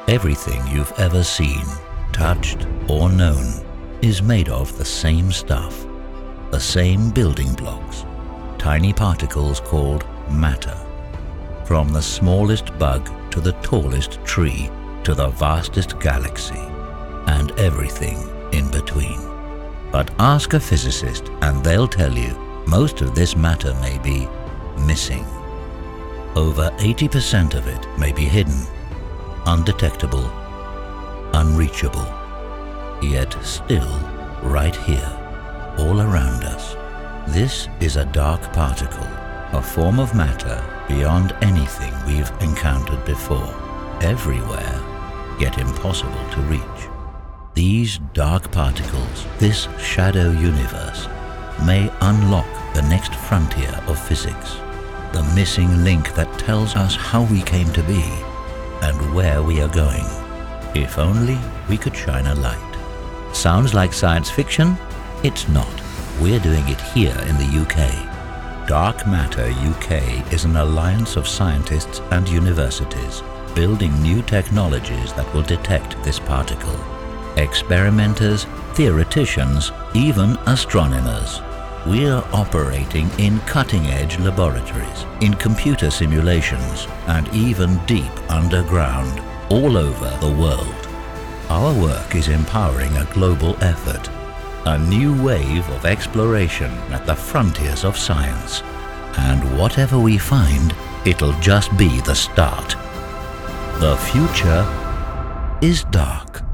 Everything you've ever seen, touched, or known is made of the same stuff, the same building blocks, tiny particles called matter. From the smallest bug to the tallest tree to the vastest galaxy, and everything in between. But ask a physicist and they'll tell you most of this matter may be missing. Over 80% of it may be hidden, undetectable, unreachable, yet still right here, all around us. This is a dark particle, a form of matter beyond anything we've encountered before, everywhere, yet impossible to reach. These dark particles, this shadow universe, may unlock the next frontier of physics, the missing link that tells us how we came to be and where we are going. If only we could shine a light. Sounds like science fiction? It's not. We're doing it here in the UK. Dark Matter UK is an alliance of scientists and universities building new technologies that will detect this particle. Experimenters, theoreticians, even astronomers. We're operating in cutting-edge laboratories, in computer simulations, and even deep underground, all over the world. Our work is empowering a global effort, a new wave of exploration at the frontiers of science. And whatever we find, it'll just be the start. The future is dark.